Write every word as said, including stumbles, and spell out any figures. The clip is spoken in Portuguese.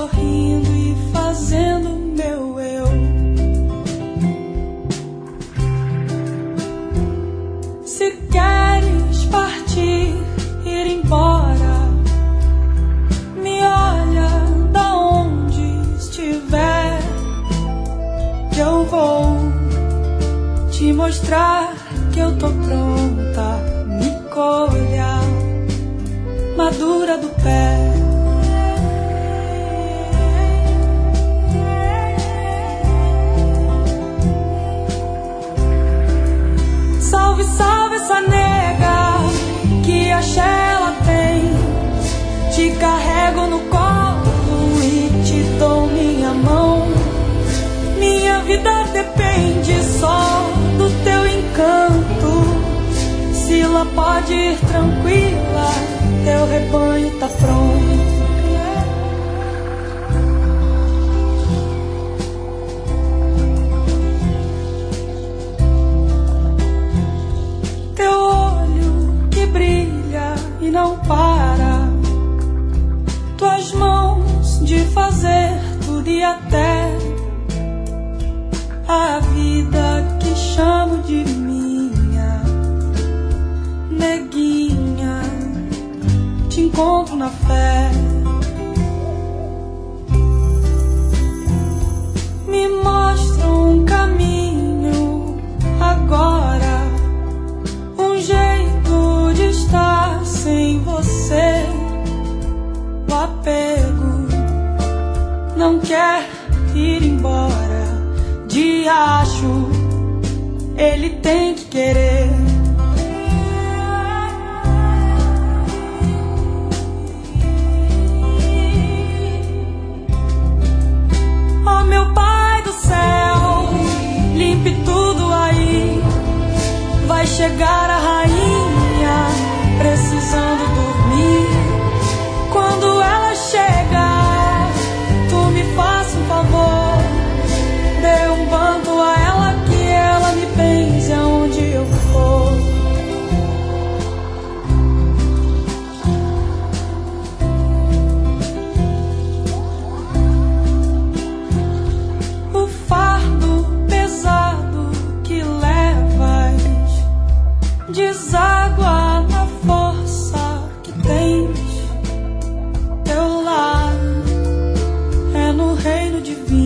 sorrindo e fazendo meu eu. Se queres partir, ir embora, me olha da onde estiver, que eu vou te mostrar que eu tô pronta. Me colha madura do pé. Salve, salve essa nega, que axé ela tem. Te carrego no colo e te dou minha mão. Minha vida depende só do teu encanto. Sila pode ir tranquila, teu rebanho tá pronto. Teu olho que brilha e não para, tuas mãos de fazer tudo e até a vida que chamo de minha. Neguinha, te encontro na fé. Me mostra um caminho agora, um jeito de estar sem você. O apego não quer ir embora. Diacho, ele tem que querer. Oh meu Pai do céu, limpe tudo aí. Vai chegar a rainha precisando dormir. Quando ela chegar, tu me faça um favor, dê um banco a ela, que ela me benze aonde eu for. O fardo pesado que levas deságua na força que tens. Teu lar é no reino divino.